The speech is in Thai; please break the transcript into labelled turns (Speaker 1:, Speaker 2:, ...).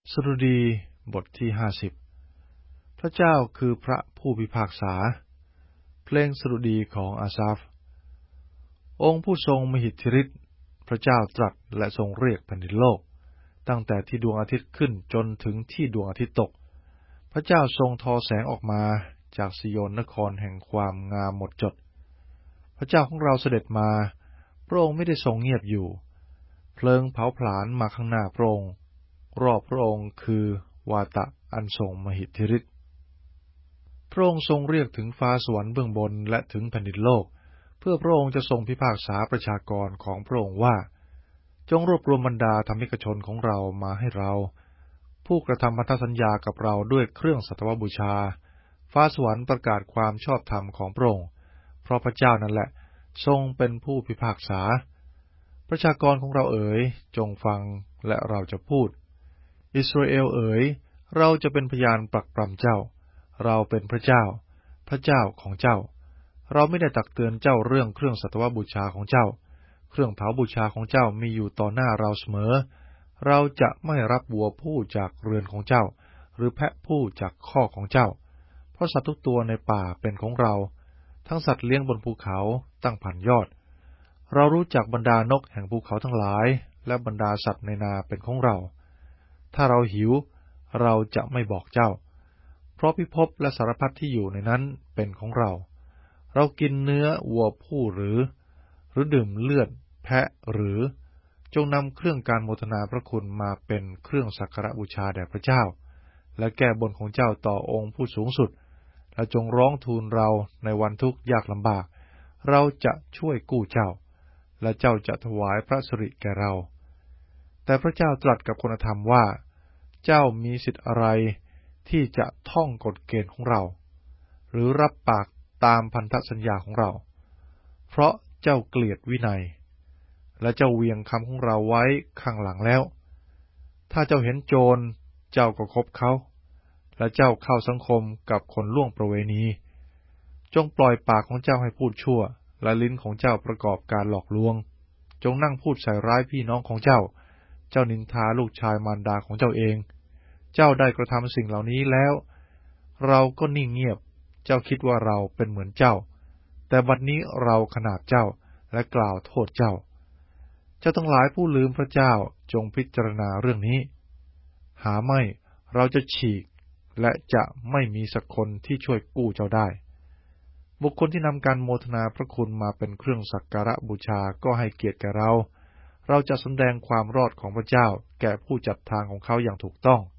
Speaker 1: สดุดีบทที่50พระเจ้าคือพระผู้พิพากษาเพลงสดุดีของอาซาฟองค์ผู้ทรงมหิทธิฤทธิ์พระเจ้าตรัสและทรงเรียกแผ่นดินโลกตั้งแต่ที่ดวงอาทิตย์ขึ้นจนถึงที่ดวงอาทิตย์ตกพระเจ้าทรงทอแสงออกมาจากซิโยนนครแห่งความงามหมดจดพระเจ้าของเราเสด็จมาพระองค์ไม่ได้ทรงเงียบอยู่เพลิงเผาผลาญมาข้างหน้าพระองค์รอบพระองค์คือวาตะอันทรงมหิทธิฤทธิ์พระองค์ทรงเรียกถึงฟ้าสวรรค์เบื้องบนและถึงแผ่นดินโลกเพื่อพระองค์จะทรงพิพากษาประชากรของพระองค์ว่าจงรวบรวมบรรดาธรรมิกชนของเรามาให้เราผู้กระทำพันธสัญญากับเราด้วยเครื่องสัตวบูชาฟ้าสวรรค์ประกาศความชอบธรรมของพระองค์เพราะพระเจ้านั่นแหละทรงเป็นผู้พิพากษาประชากรของเราเอ๋ยจงฟังและเราจะพูดอิสราเอลเอ๋ยเราจะเป็นพยานปรักปรำเจ้าเราเป็นพระเจ้าพระเจ้าของเจ้าเราไม่ได้ตักเตือนเจ้าเรื่องเครื่องสัตวบูชาของเจ้าเครื่องเผาบูชาของเจ้ามีอยู่ต่อหน้าเราเสมอเราจะไม่รับวัวผู้จากเรือนของเจ้าหรือแพะผู้จากคอกของเจ้าเพราะสัตว์ทุกตัวในป่าเป็นของเราทั้งสัตว์เลี้ยงบนภูเขาตั้งพันยอดเรารู้จักบรรดานกแห่งภูเขาทั้งหลายและบรรดาสัตว์ในนาเป็นของเราถ้าเราหิวเราจะไม่บอกเจ้าเพราะพิภพและสารพัดที่อยู่ในนั้นเป็นของเราเรากินเนื้อวัวผู้หรือดื่มเลือดแพะหรือจงนำเครื่องการโมทนาพระคุณมาเป็นเครื่องสักการะบูชาแด่พระเจ้าและแก้บนของเจ้าต่อองค์ผู้สูงสุดและจงร้องทูลเราในวันทุกข์ยากลำบากเราจะช่วยกู้เจ้าและเจ้าจะถวายพระสิริแก่เราแต่พระเจ้าตรัสกับคนธรรมว่าเจ้ามีสิทธิ์อะไรที่จะท่องกฎเกณฑ์ของเราหรือรับปากตามพันธสัญญาของเราเพราะเจ้าเกลียดวินัยและเจ้าเวียงคำของเราไว้ข้างหลังแล้วถ้าเจ้าเห็นโจรเจ้าก็คบเขาและเจ้าเข้าสังคมกับคนล่วงประเวณีจงปล่อยปากของเจ้าให้พูดชั่วและลิ้นของเจ้าประกอบการหลอกลวงจงนั่งพูดใส่ร้ายพี่น้องของเจ้านินทาลูกชายมารดาของเจ้าเองเจ้าได้กระทำสิ่งเหล่านี้แล้วเราก็นิ่งเงียบเจ้าคิดว่าเราเป็นเหมือนเจ้าแต่บัดนี้เราขนาบเจ้าและกล่าวโทษเจ้าทั้งหลายผู้ลืมพระเจ้าจงพิจารณาเรื่องนี้หาไม่เราจะฉีกและจะไม่มีสักคนที่ช่วยกู้เจ้าได้บุคคลที่นำการโมทนาพระคุณมาเป็นเครื่องสักการะบูชาก็ให้เกียรติแก่เราจะแสดงความรอดของพระเจ้าแก่ผู้จัดทางของเขาอย่างถูกต้อง